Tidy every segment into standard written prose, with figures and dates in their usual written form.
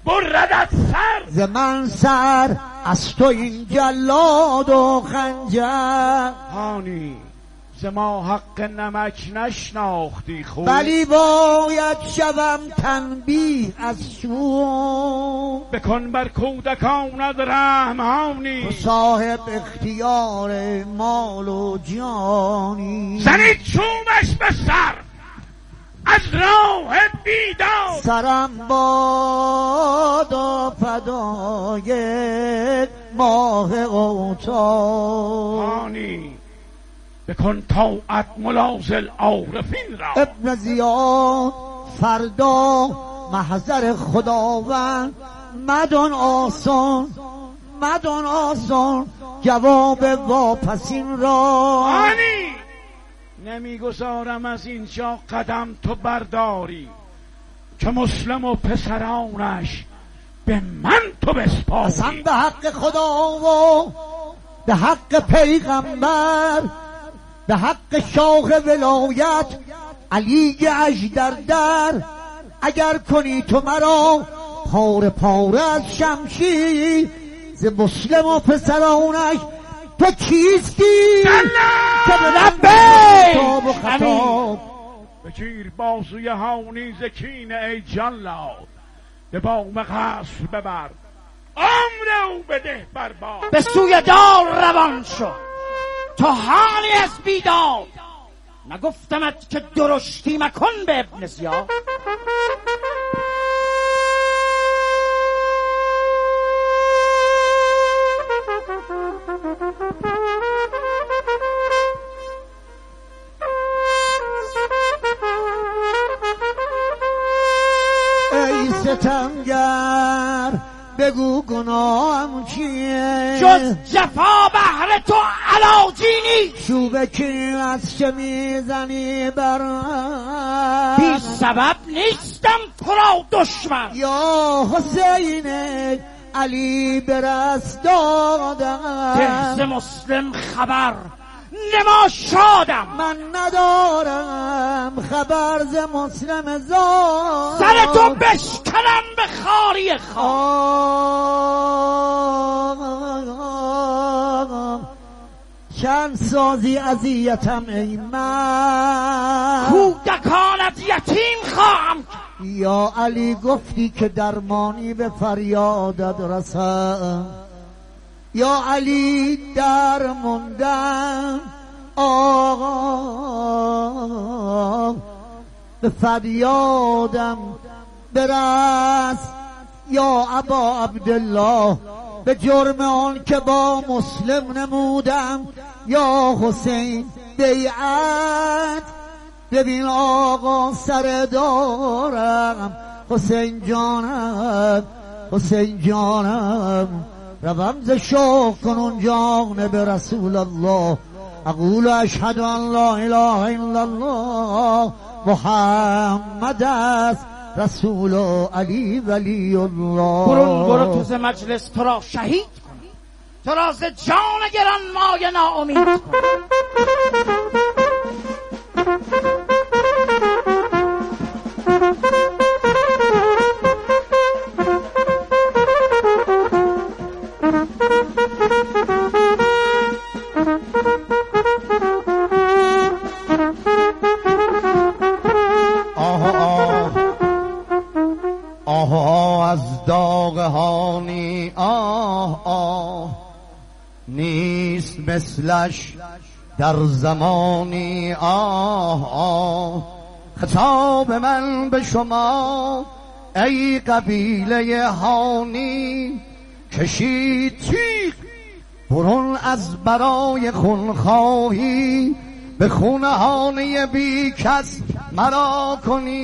بردت سر ز من سر از تو این جلاد و خنجر. هانی ز ما حق نمک نشناختی خوب، ولی باید شوم تنبیه از شوم. بکن بر کودکانت رحم هانی، صاحب اختیار مال و جانی. زنید چوبش به سر از راه بیداد، سرم بادا فدای ماه اوتاد. هانی بکن طاعت ملازل عارفین را، ابن زیاد فردا محضر خداوند مدان آسان، مدان آسان جواب واپسین را. هانی نمیگذارم از اینجا قدم تو برداری، که مسلم و پسرانش به من تو بسپاری. قسم به حق خدا و به حق پیغمبر، به حق شاه ولایت علی اژدردر، اگر کنی تو مرا پاره پاره از شمشیر، ز مسلم و پسرانش تو کیستی که به خطاب و خطاب. بگیر بازوی هانی ز کینه ای جلاد، به بام قصر ببر عمر او بده برباد. به سوی دار روان شو تا حالی از بیداد، نگفتمت که درشتی مکن به ابن زیاد. ای ستمگر بگو گناهم چیه، جز جفا بهر تو علاجی نیست. چوبه که از چه میزنی برم، بی سبب نیستم تو را دشمن. یا حسین علی برس دادم، ده ز مسلم خبر نما شادم. من ندارم خبر ز مسلم زاد، سر تو بشکنم به خاری چند سازی اذیتم ای من، کودکانت یتیم خواهم. یا علی گفتی که درمانی به فریادت رسم، یا علی درموندم آقا به فریادم برس. یا ابا عبدالله به جرم آن که با مسلم نمودم، یا حسین بیعت ببین آقا سر دارم. حسین جانم حسین جانم روم ز شوق کنون جانب رسول الله، اقول اشهد ان لا اله الا الله محمد است رسول علی ولی الله. برو تو ز مجلس تو را شهید کنم، تو را ز جان گران مایه ناامید کنم. از داغ هانی نیست مثلش در زمانی. خطاب من به شما ای قبیله هانی، کشید تیغ برون از برای خونخواهی، به خون هانی بی کس مرا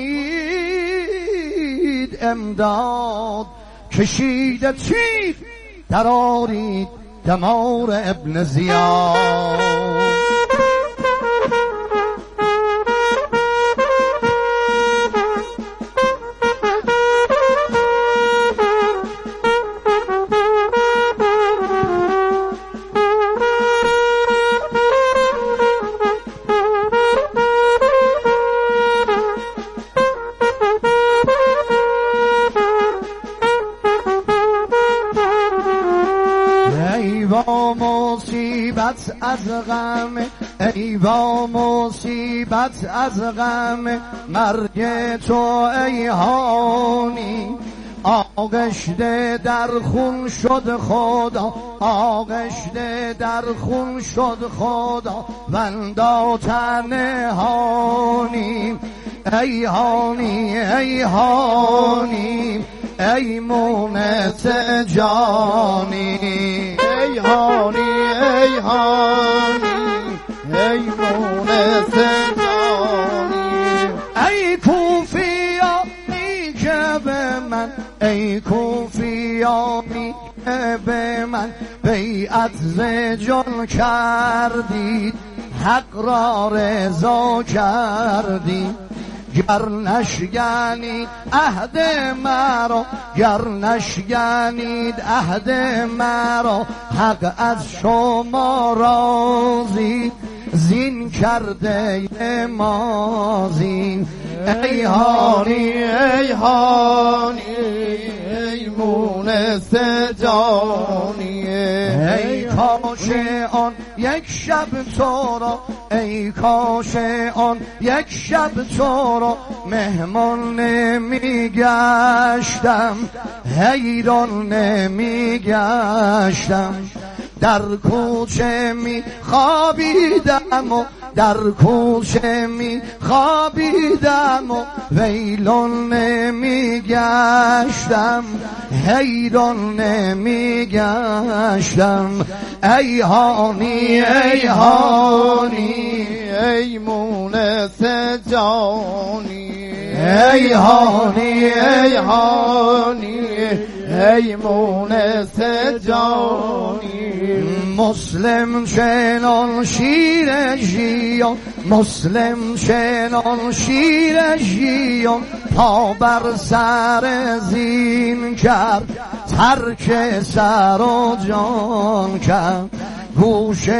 کنید امداد. کشید تیغ درارید دمار ابن زیاد. مصیبت از غم، ای با مصیبت از غم مرگ تو ای هانی. آغشته در خون شد خدا، آغشته در خون شد خدا، وندا تنهانی. ای هانی ای هانی ای مونس جانی. ای هانی ای هانی ای مونس جانی. ای کوفیانی که به من، ای کوفیانی که به من بیعت ز جان کردید، حق را رضا کردید. گر نشکنید عهد مرا، گر نشکنید عهد مرا، حق از شما راضی، زین کرده مازین. ای هانی ای هانی ای مونس جانی. ای کاش آن یک شب تو را، ای کاش آن یک شب تو را مهمان نمیگشتم، حیران نمیگشتم. در کوچه می خوابیدم و در کوچه می خوابیدم و ویلون نمی گشتم، حیران نمی گشتم. ای هانی ای هانی ای مونس جانی. ای هانی ای هانی ای مونس جانی. مسلم چنان شیر ژیان، مسلم چنان شیر ژیان، پا بر سر زین کرد، ترک سر و جان کرد. گوش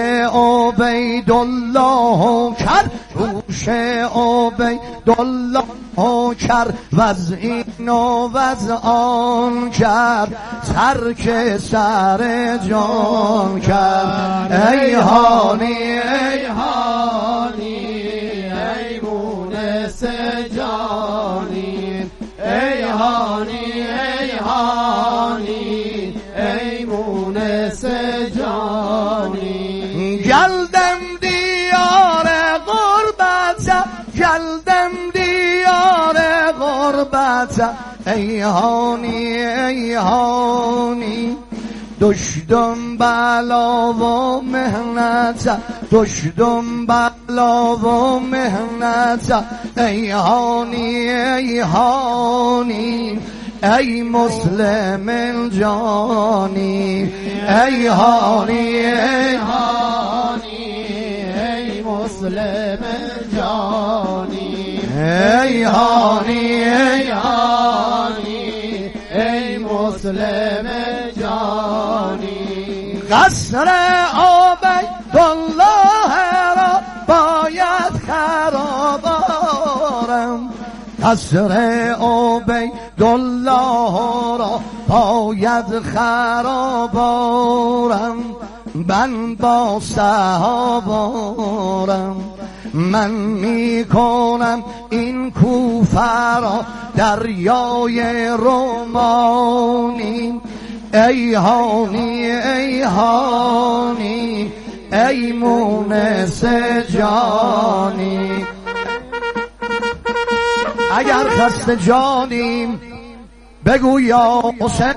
عبیدالله کرد، گوش عبیدالله کرد، وز این و وز آن کرد، ترک سر جان کرد. ای هانی ای هانی ای مونس جانی. ای هانی ای هانی ای مونس جانی. گلدم دیار غربت، گلدم دیار غربت. ای هانی ای هانی دشدم بلا و مهنت، دشدم بلا و مهنت. ای هانی ای هانی ای مسلم جانی. ای هانی ای هانی ای مسلم جانی. ای هانی ای هانی ای مسلم جانی. قصر عبیدالله را باید خراب آرم، قصر عبیدالله را باید خراب آرم. من با صحابارم، من میکنم این کوفه را دریای رومانی. ای هانی ای هانی ای مونس جانی. اگر خسته جانیم بگو یا حسین،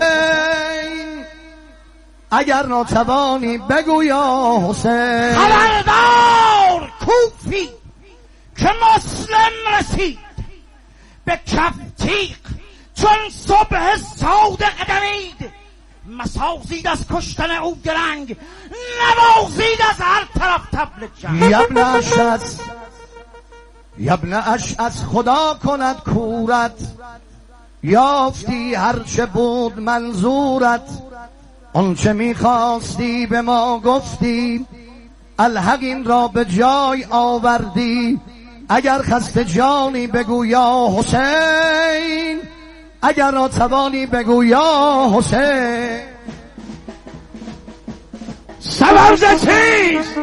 اگر ناتوانی بگو یا حسین. خبردار کوفی که مسلم رسید به کف تیغ، چون صبح صادق دمید. مسازید از کشتن او درنگ، نوازید از هر طرف طبل جنگ. یبن اشعث، یبن اشعث خدا کند کورت، یافتی هرچه بود منظورت. آنچه میخواستی به ما گفتی، الحق این را به جای آوردی. اگر خسته جانی بگو یا حسین، اگر ناتوانی بگو یا حسین. سبب ز چیست؟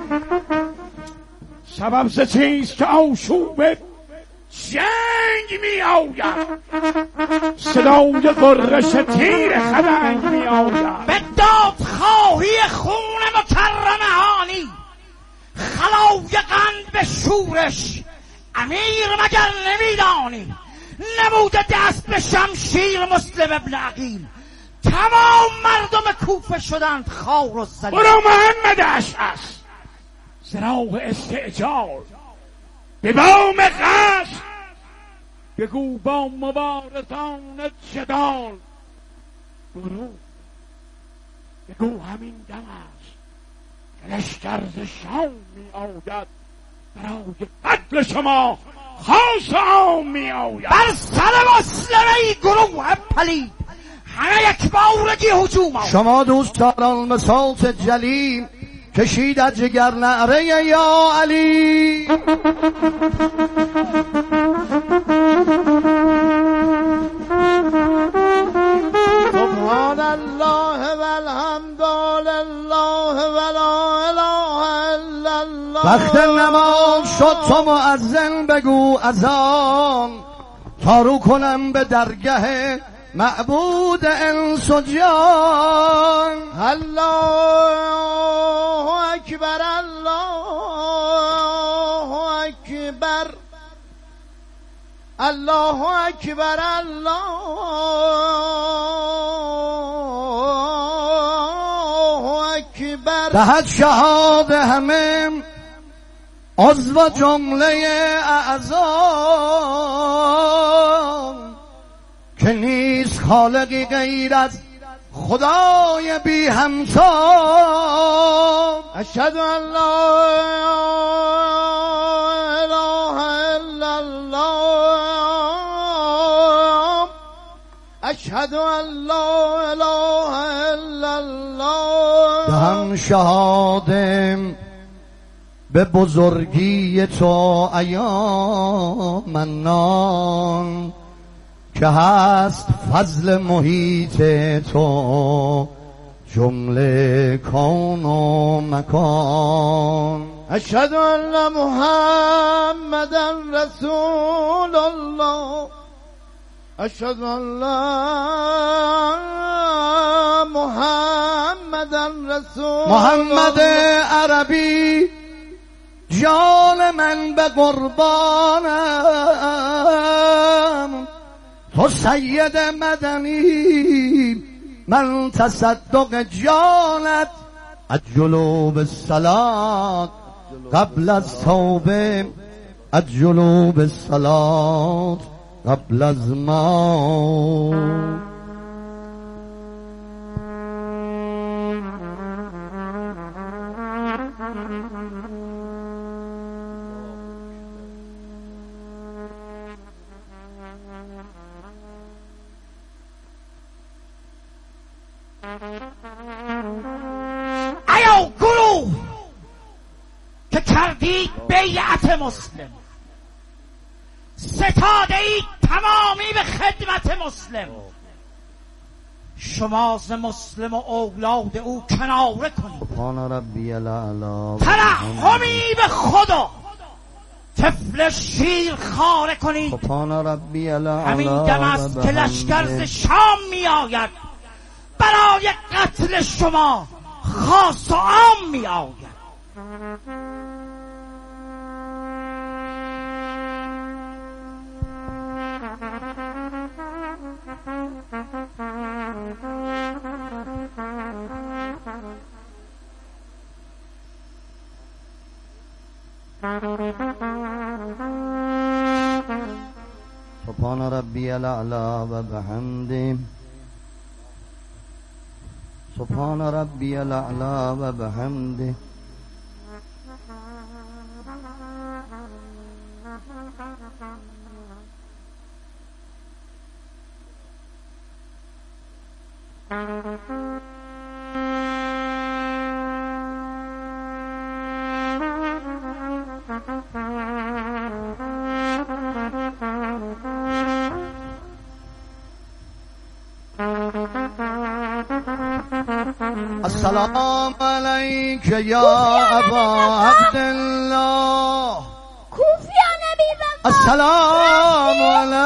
سبب ز چیست که آشوب جنگ می آید، صدای غرش تیر خدنگ می آید. به دادخواهی خون مکرم هانی خلایقند به شورش، امیر مگر نمیدانی نموده دست به شمشیر مسلم ابن عقیل. تمام مردم کوفه شدند خار و ذلیل. برو محمد اشعث زراح استعجال به بام قصد، بگو با مبارزان جدال. برو بگو همین دم است که لشکر ز شام می آید، برای قتل شما خاص عام می آید. بر سر مسلمه گروه پلید همه یک بارگی هجوم آورد. شما دوستداران بساط جلی کشید از جگر نعره یا علی. سبحان الله والحمد لله ولا اله الا الله. وقت نماز شد تو مؤذن بگو اذان، تا رو کنم به درگه معبود انس و جان. الله اکبر الله اکبر الله اکبر الله اکبر. دهد شهاد همه عضو جمله اعضا، که نیست خالقی غیر از خدای بی همتا. اشهد ان لا اله الا الله، اشهد ان لا اله الا الله. دهم شهادم به بزرگی تو ایا منان، که هست فضل محیط تو جمله کون و مکان. اشهد ان محمدا رسول الله، اشهد ان محمدا رسول محمد عربی جان من به قربانم، تو سید مدنی من تصدق جانت. اجلو بالصلاة قبل از توبه، اجلو بالصلاة قبل از موت. ایا گروه که کردید بیعت مسلم، ستاده اید تمامی به خدمت مسلم، شما ز مسلم و اولاد او کناره کنید، سبحان ربی الاعلی، ترحمی به خدا طفل شیر خاره کنید. سبحان ربی الاعلی. همین دم است که لشکر ز شام می آید، برای قتل شما خاص و عام می آید. سبحان ربی الاعلی و بحمده، سبحان ربی الاعلی و بحمده. السلام علیک یا ابا عبدالله. کوفیا نبی وفا. السلام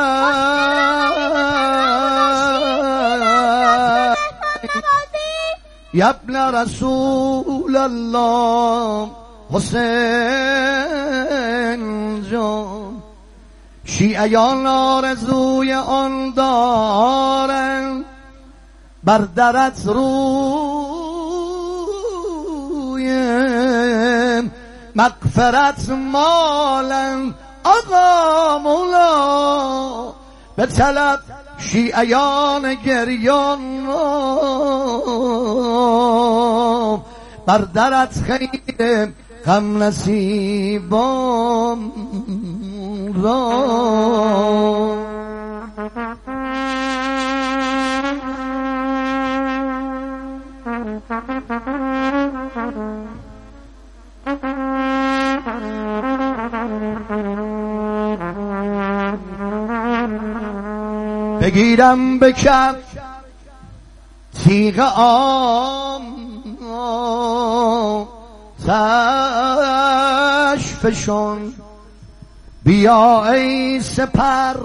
علیک یا ابن رسول الله. حسین جان شیعیان آرزوی آن دارند بر درت روی مغفرت مالن. آقا مولا به طلب شیعیان گریان بر درت خیر غم نصیبان را. بگیرم به کف تیغ آتش فشان. بیا ای سپر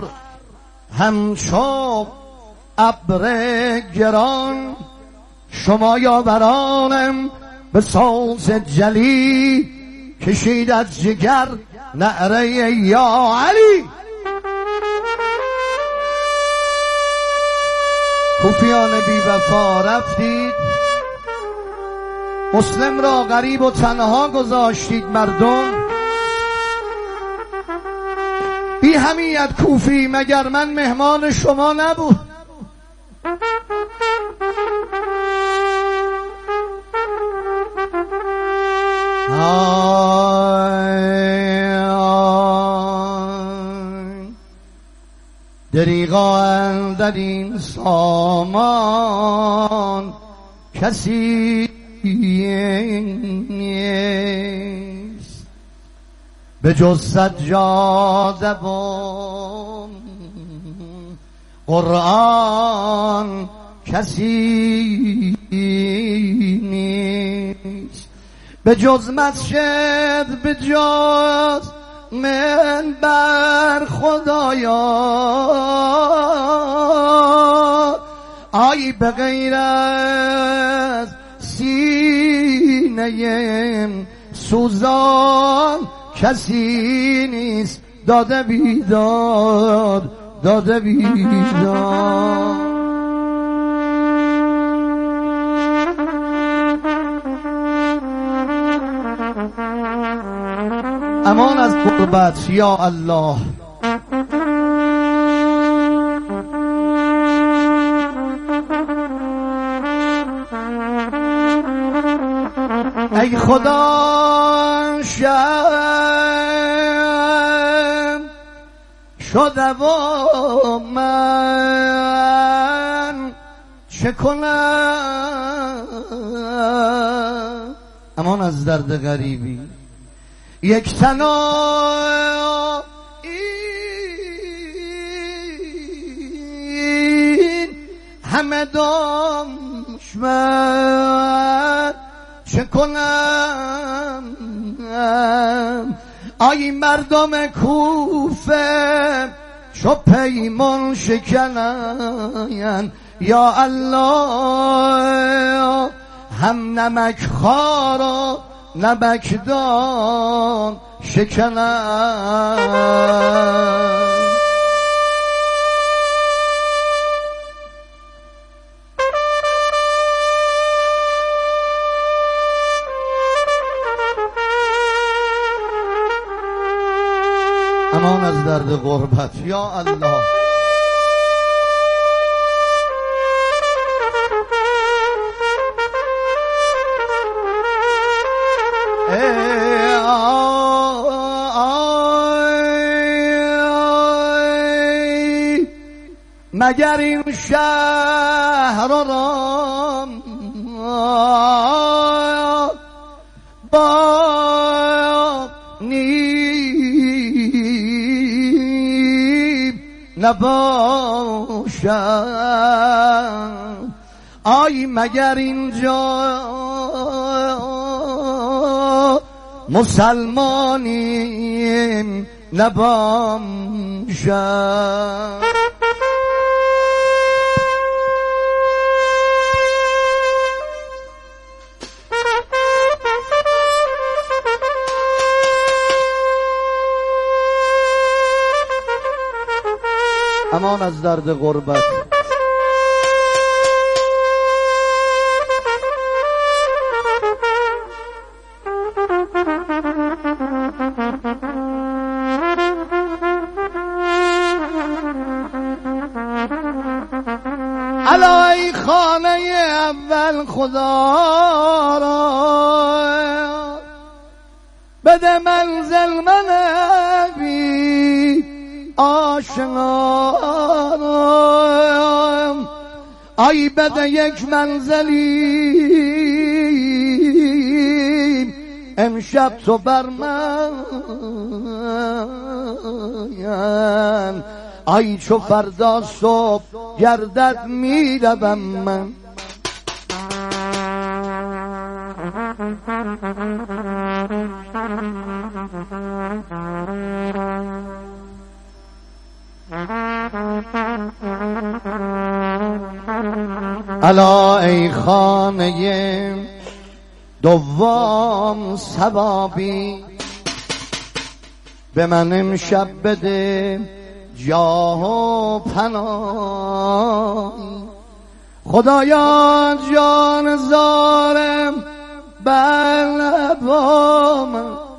همچو ابر گران. شما یاورانم به ساز جلی کشید از جگر نعره یا علی. کوفیان بی وفا رفتید، مسلم را غریب و تنها گذاشتید. مردم بی حمیت کوفی، مگر من مهمان شما نبود؟ دریغا اندر این سامان کسی نیست به جز سجاده و قرآن کسی نیست به جز مسجد، به جز منبر خدایا. آی به غیر از سینه سوزان کسی نیست. داده بیداد، داده بیداد. امان از غربت یا الله. ای خدا شب شده و من چه کنم؟ امان از درد غریبی. یک تنها این همه دشمن چه کنم؟ آی مردم کوفه چو پیمان شکنن. یا الله هم نمک خارا نمکدان شکنن. امان از درد غربت یا الله. مگر این شهر را با نیم نباشد. آی مگر اینجا مسلمانیم نباشد. امان از درد غربت. الا ای خانه اول خدا را بده منزل من بی آشنام. ای بده یک منزلی امشب تو بر من، ای چو فردا صبح گردد میروم من. الا ای خانه دوام ثوابی به من امشب بده جاه و پناه. خدایا جان زارم بر لبام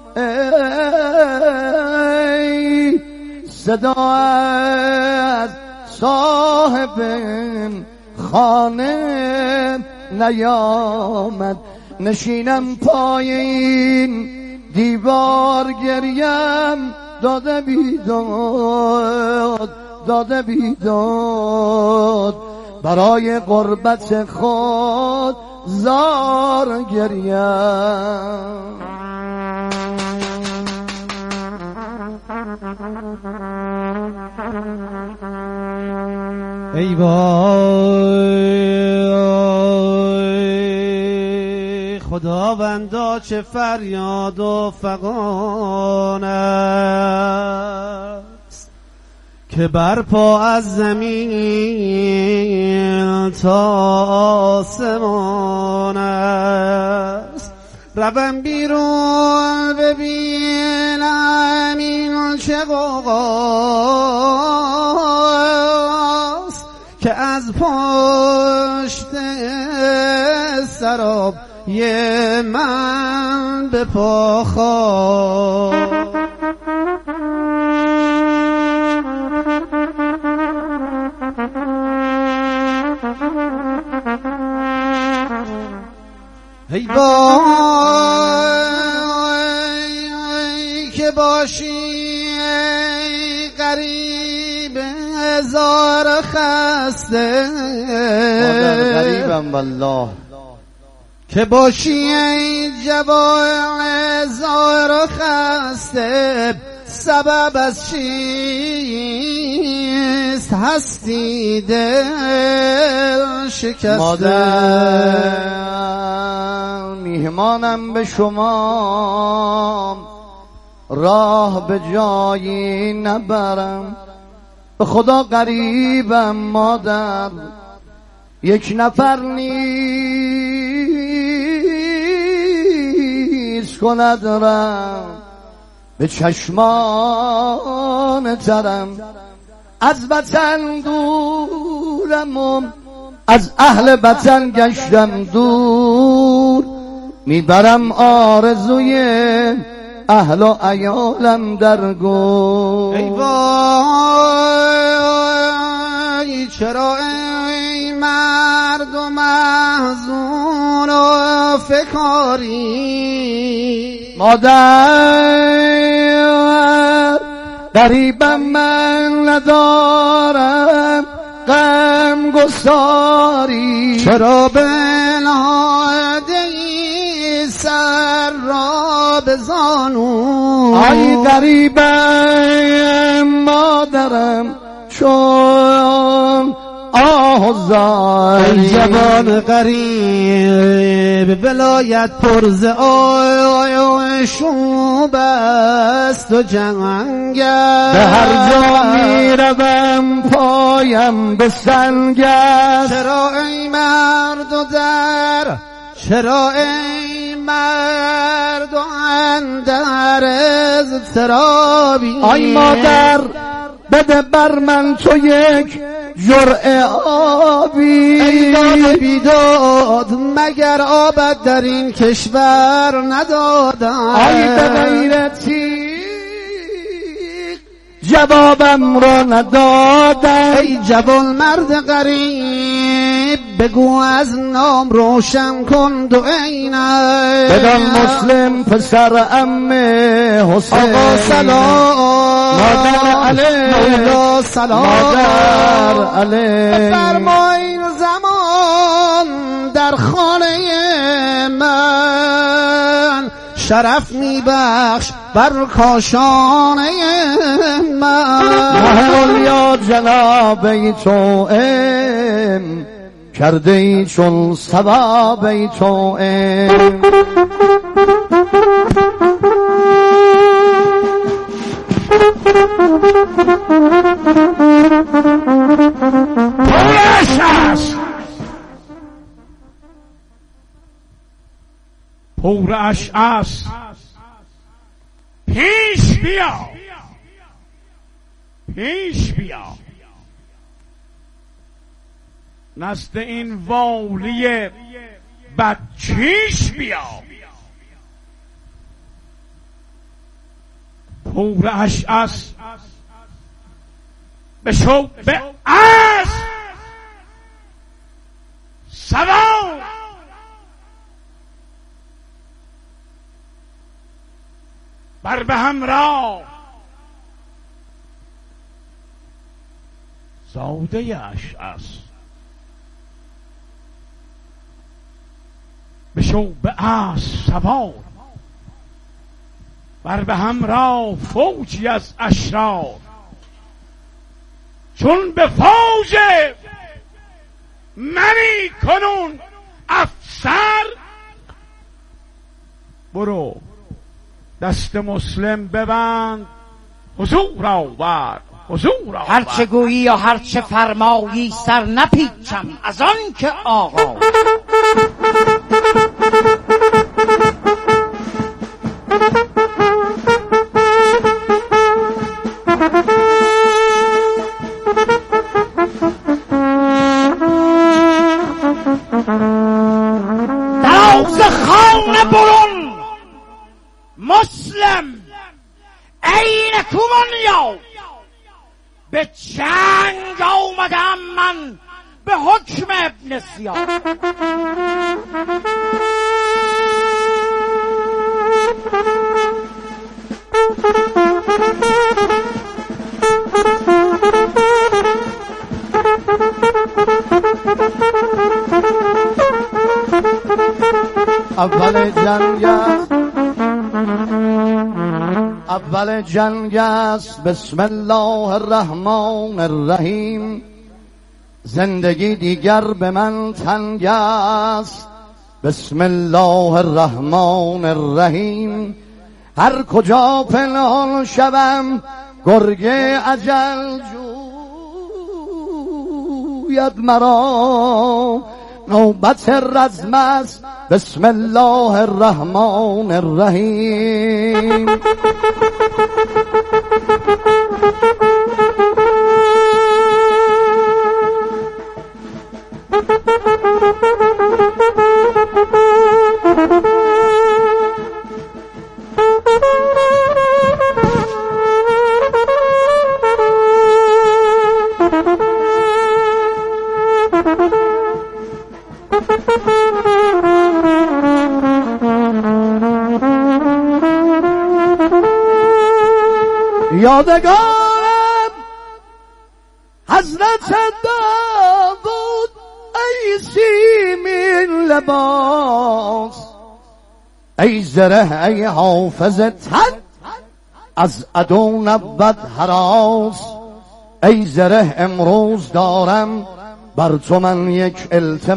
ای صدا از صاحب خانه نیامد. نشینم پای این دیوار گریم داده بیداد، داده بیداد، برای غربت خود زار گریم. ای وای خداوندا چه فریاد و فغان است که برپا از زمین تا آسمان است. روم بیرون ببینم این چه غوغاست که از پشت سراب یه من به پا خواست. ای وای که باشی ای غریب هزار خسته، غریبم والله. که باشی ای جوان هزار خسته، سبب از چیست هستی دل شکسته. مادر میهمانم به شما راه به جایی نبرم، به خدا غریبم مادر یک نفر نیست کند رم به چشمان ترم. از وطن دورم و از اهل وطن گشتم دور، میبرم آرزوی اهل و عیالم در گور. ای وای چرا ای مردم محزون و فکاری، مادر غریبم من ندارم غم گساری. چرا بنهاده ای سر را به زانو، ای غریبم مادرم چون آه زاری. ای جوان غریب ولایت پرز شوب است و جنگ است، به هر جا می روم پایم به سنگ است. چرا ای مرد و در، چرا ای مرد و اندر اضطرابی؟ آی مادر بده بر من تو یک جرعه آبی. ای داد بیداد مگر آبت در این کشور ندادن؟ آی به غیرتی جوابم را ندادن. ای جوان مرد غریب بگو از نام روشن کن دو عینه. بدان مسلم پسر عم حسین. آقا سلام، مادر علی، مولا سلام، مادر علی. بفرمایید زمان در خانه من شرف میبخش بر کاشانه من. محل یا جناب تو کرده ای چون ثواب تو پورش است پیش بیا، پیش بیا نزد این والی بدکیش بیا. پورش است بشو به اسب سوار، بر به همراه زاده اش است. بشو به اسب سوار، بر به همراه فوجی از اشرار. چون به فوج منی کنون افسر، برو دست مسلم ببند حضور آور، حضور آور. هرچه گویی یا هرچه فرمایی سر نپیچم از آن که آقا. دراز خانه برون مسلم عین کومانیا، به جنگ آمدم من به حکم ابن سیاه. اول جنگ است بسم الله الرحمن الرحیم. زندگی دیگر به من تنگ است بسم الله الرحمن الرحیم. هر کجا پنهان شوم گرگ اجل جوید مرا. نوبت رزم است بسم الله الرحمن الرحیم. یادگارم حضرت داوود ای سیمین لباس، ای زره ای حافظ تن از عدو نبود هراس. ای زره امروز دارم بر تو من یک التماس